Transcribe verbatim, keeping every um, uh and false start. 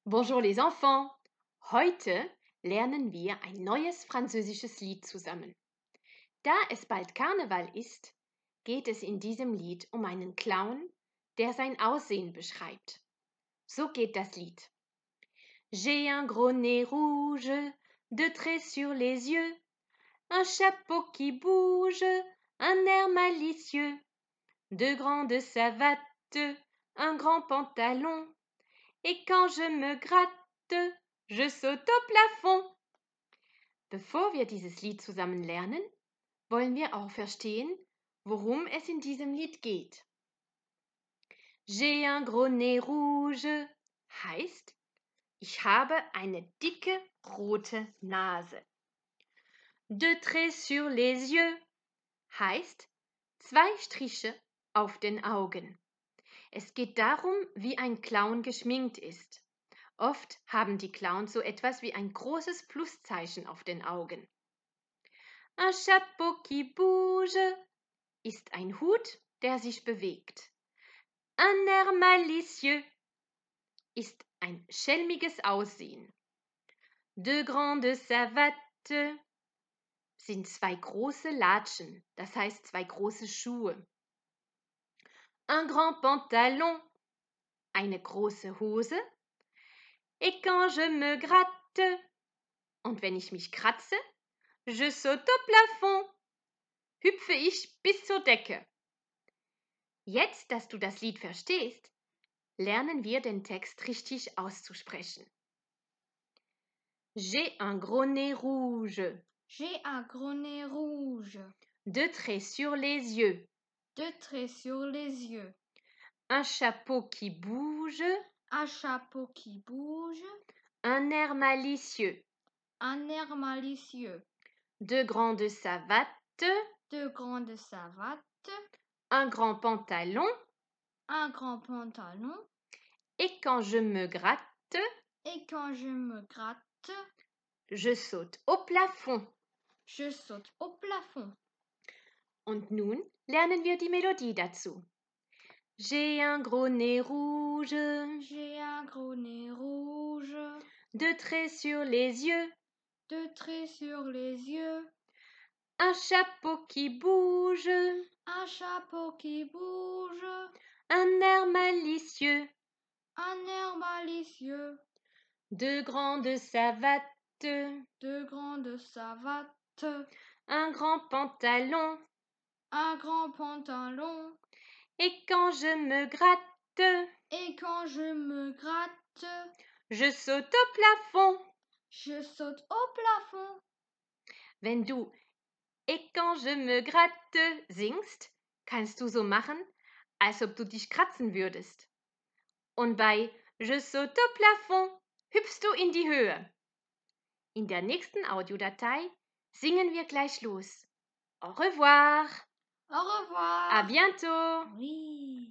Bonjour les enfants! Heute lernen wir ein neues französisches Lied zusammen. Da es bald Karneval ist, geht es in diesem Lied um einen Clown, der sein Aussehen beschreibt. So geht das Lied. J'ai un gros nez rouge, deux traits sur les yeux, un chapeau qui bouge, un air malicieux, de grandes savates, un grand pantalon, et quand je me gratte, je saute au plafond. Bevor wir dieses Lied zusammen lernen, wollen wir auch verstehen, worum es in diesem Lied geht. J'ai un gros nez rouge heißt, ich habe eine dicke rote Nase. Deux traits sur les yeux heißt, zwei Striche auf den Augen. Es geht darum, wie ein Clown geschminkt ist. Oft haben die Clowns so etwas wie ein großes Pluszeichen auf den Augen. Un chapeau qui bouge ist ein Hut, der sich bewegt. Un air malicieux ist ein schelmiges Aussehen. Deux grandes savates sind zwei große Latschen, das heißt zwei große Schuhe. Un grand pantalon, eine große Hose. Et quand je me gratte, und wenn ich mich kratze, je saute au plafond, hüpfe ich bis zur Decke. Jetzt, dass du das Lied verstehst, lernen wir den Text richtig auszusprechen. J'ai un gros nez rouge, J'ai un gros nez rouge, deux traits sur les yeux, deux traits sur les yeux, un chapeau qui bouge, un chapeau qui bouge, un air malicieux, un air malicieux, de grandes savates, deux grandes savates, un grand pantalon, un grand pantalon, et quand je me gratte, et quand je me gratte, je saute au plafond. je saute au plafond. Und nun lernen wir die Melodie dazu. J'ai un gros nez rouge, J'ai un gros nez rouge, deux traits sur les yeux, deux traits sur les yeux, un chapeau qui bouge, un chapeau qui bouge, un air malicieux, un air malicieux, de grandes savates, deux grandes savates, un grand pantalon, un grand pantalon, et quand je me gratte, et quand je me gratte, je saute au plafond. je saute au plafond. Wenn du et quand je me gratte singst, kannst du so machen, als ob du dich kratzen würdest. Und bei je saute au plafond hüpfst du in die Höhe. In der nächsten Audiodatei singen wir gleich los. Au revoir. Au revoir. À bientôt. Oui.